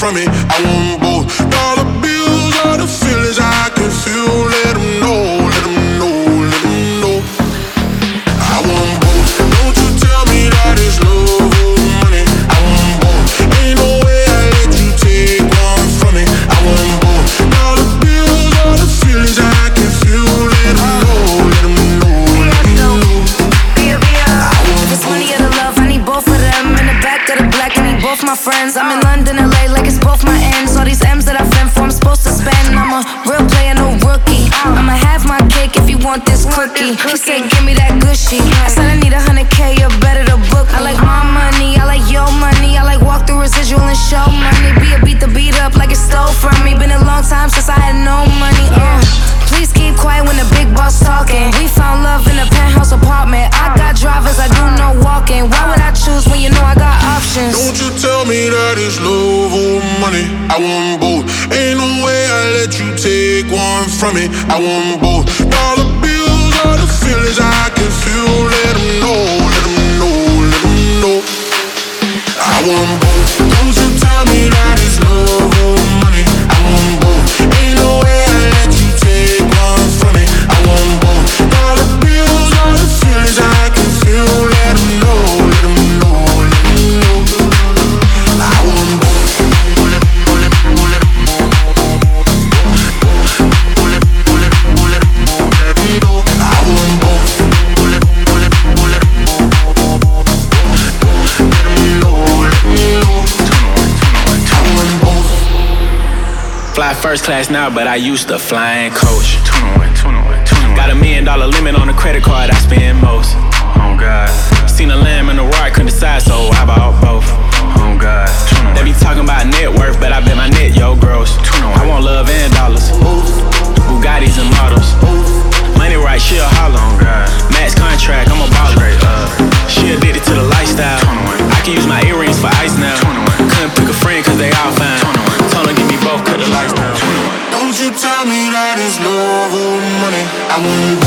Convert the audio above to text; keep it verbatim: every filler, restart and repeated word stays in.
from it. I want both. Dollar bills are the feelings I can feel. Let them know, let them know, let them know. I want both. Don't you tell me that it's love or money. I want both. Ain't no way I let you take one from me. I want both. Dollar bills are the feelings I can feel. Let them know, let them know, let them know. If it's money or the love, I need both of them. In the back of the black, I need both my friends. I'm in London, L A, like it's both my ends. All these M's that I fend for, I'm supposed to spend. I'm a real player, no rookie. I'ma have my cake if you want this cookie. He said, give me that gushy. I said I need a hundred K, you better to book me. I like my money, I like your money. I like walk through residual and show money. Be a beat the beat up like it stole from me. Been a long time since I had no money. Uh. Please keep quiet when the big boss talking. We found love in a penthouse apartment. I got drivers, I do no walking. Why would I choose when you know I got options? Don't you tell me that it's love or money. I want both. Ain't no way I let you take one from me. I want both. Dollar bills are the feelings I can feel. Let them know, let them know, let them know. I want both. Don't you tell me that it's love or money. I want both. Ain't no way I let you take one from me. I want both. Dollar bills are the feelings I can feel. Let them know, let them know, let them know. I want both. Fly first class now, but I used to flying coach. Got a million dollar limit on the credit card I spend most. Oh God. Seen a lamb and a roar, couldn't decide, so I bought both. Oh God. They be talking about net worth, but I bet my net yo gross. I want love and dollars. Bugattis and models. Money right, she a holler. Oh God. Max contract, I'm a baller. She addicted to the lifestyle. I can use my earrings for ice now. Couldn't pick a friend cause they all fine. Told her give me both, cut the lights down. Don't you tell me that it's love or money. I want